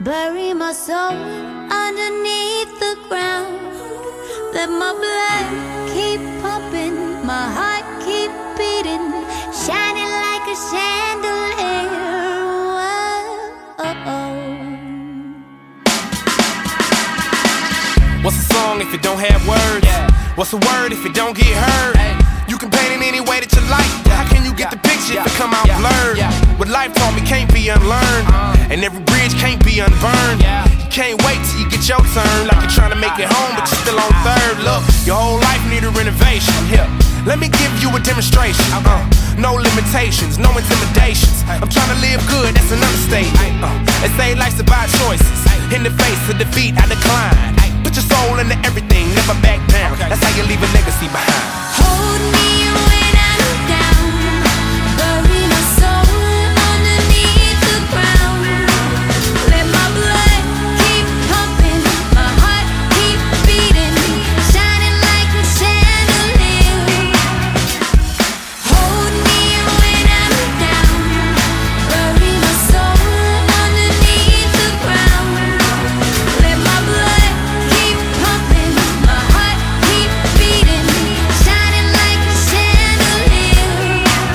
Bury my soul underneath the ground. Let my blood keep pumping, my heart keep beating, shining like a chandelier. Whoa. What's a song if it don't have words? What's a word if it don't get heard? You can paint it any way that you like. How can you get the picture if it come out blurred? What life taught me can't be unlearned, and every bridge can't be unburned. You can't wait till you get your turn, like you're trying to make it home, but you're still on third. Look, your whole life need a renovation. Here, let me give you a demonstration. No limitations, no intimidations. I'm trying to live good, that's an understatement. They say life's about choices. In the face of defeat, I decline. Put your soul into everything, never back down. That's how you leave a legacy behind. Hold me when I'm down. Bury my soul underneath the ground. Let my blood keep pumping, my heart keep beating, shining like a chandelier. Hold me when I'm down. Bury my soul underneath the ground. Let my blood keep pumping, my heart keep beating, shining like a chandelier.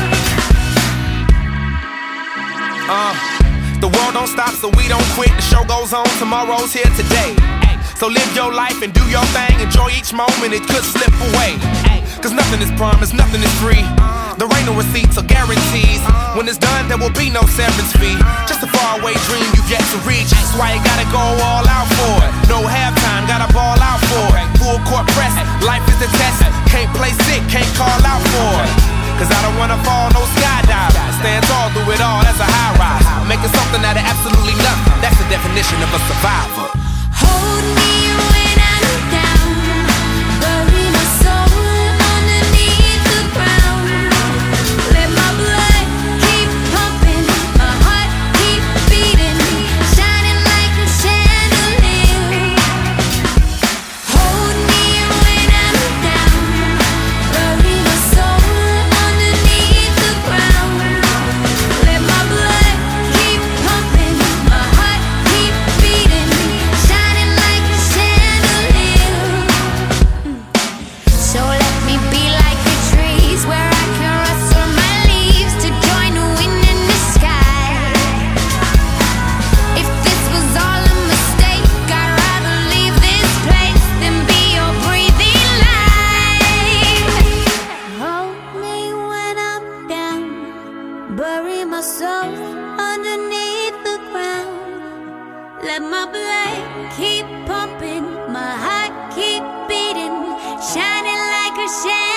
The world don't stop, so we don't quit. The show goes on, tomorrow's here today. So live your life and do your thing. Enjoy each moment, it could slip away. Cause nothing is promised, nothing is free. There ain't no receipts or guarantees. When it's done, there will be no severance fee. Just a faraway dream you've yet to reach. That's why you gotta go all out for it. No halftime, gotta ball out for it. Full court press, life is the test. Can't play sick, can't call out for it. Cause I don't wanna fall, no skydive. Stand tall through it all, that's a high rise. Making something out of absolutely nothing, that's the definition of a survivor. Hold me when I'm down. Bury my soul underneath the ground. Let my blood keep pumping, my heart keep beating, shining like a chandelier. Hold me when I'm down. Bury my soul underneath the ground. Let my blood keep pumping, my heart keep beating, shining like a chandelier. So let me be like the trees, where I can rustle my leaves to join the wind in the sky. If this was all a mistake, I'd rather leave this place than be your breathing life. Hold me when I'm down. Bury my soul underneath the ground. Let my blood keep pumping, my heart keep beating, shining like a chandelier.